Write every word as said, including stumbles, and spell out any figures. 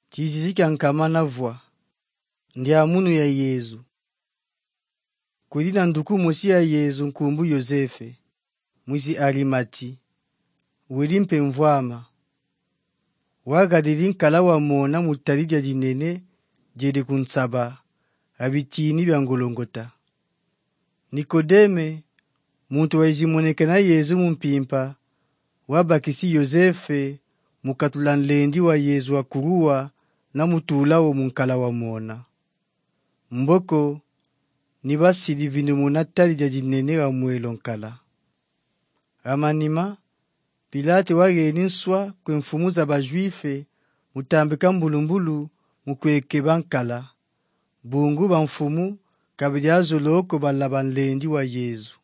Chizizika nkamana vwa. Ndi amunu ya Yezu. Kulina nduku mosi ya Yezu nkumbu Yosefe. Mwizi Arimati. Welimpe mvwama. Wagadili nkala wa mona mutalidya dinene jeli kunsaba. Abitini bya ngolongota. Nikodeme. Muntu wajimonekana Yezu mumpimpa. Wabakisi Yosefe. Mukatula nlendi wa Yezu wa kuruwa na mutulawo munkala wa mona. Mboko nibasili vino munatali dia dinene wa mwelo nkala. Amanima Pilate wageni nswa kwe mfumu za bajuife mutambika mbulumbulu mukweke bankala. Bungu ba mfumu kabili azoloko balaba nlendi wa Yezu.